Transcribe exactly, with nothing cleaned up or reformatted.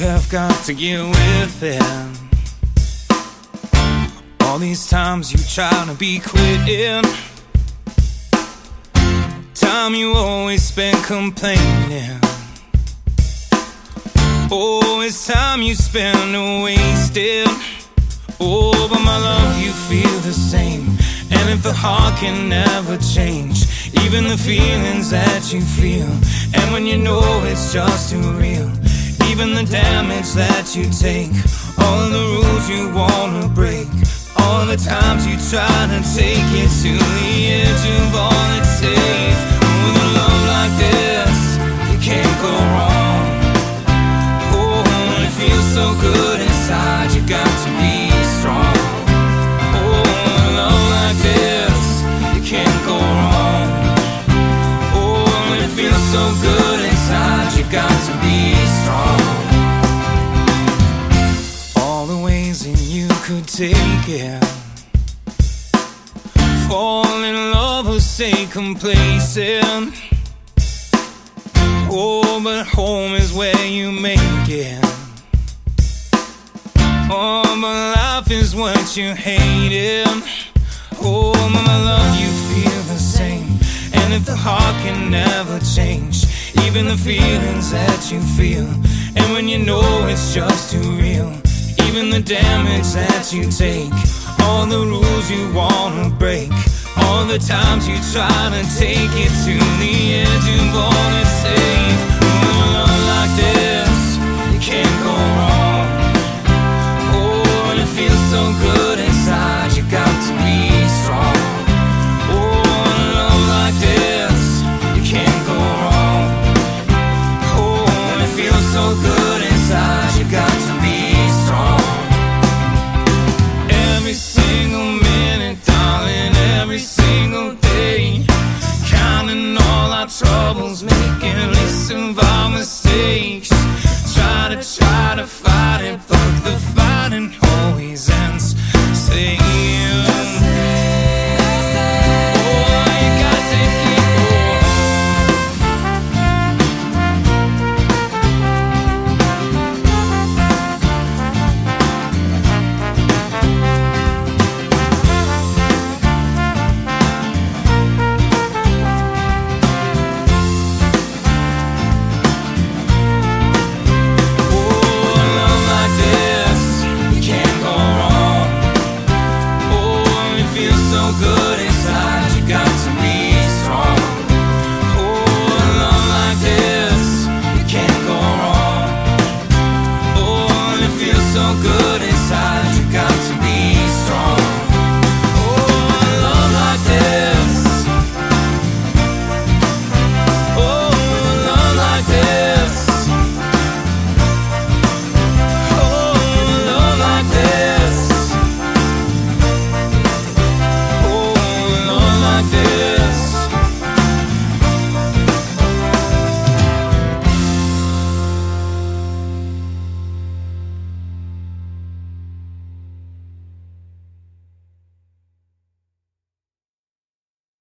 have got to get with it. All these times you try to be quitting, time you always spend complaining. Oh, it's time you spend wasted. Oh, but my love, you feel the same. And if the heart can never change, even the feelings that you feel, and when you know it's just too real, even the damage that you take, all of the rules you wanna break, all the times you try to take it to the edge of all it's safe. With a love like this, you can't go wrong. Oh, when it feels so good inside, you got to be strong. Oh, with a love like this, you can't go wrong. Oh, when it feels so good inside, you got to be strong. All the ways that you could take it, fall in love or stay complacent. Oh, but home is where you make it. Oh, but life is what you hated. Oh, but my love, you feel the same. And if the heart can never change, even the feelings that you feel, and when you know it's just too real, even the damage that you take, all the rules you wanna break, all the times you try to take it to the edge of all it's safe. With a love like this, you can't go wrong. Oh, and it feels so good inside, you got to be strong. Oh, and a love like this, you can't go wrong. Oh, and it feels so good inside, you got to be strong. Every single minute, darling, every single day, counting all our troubles, making lists of our mistakes, try to, try to find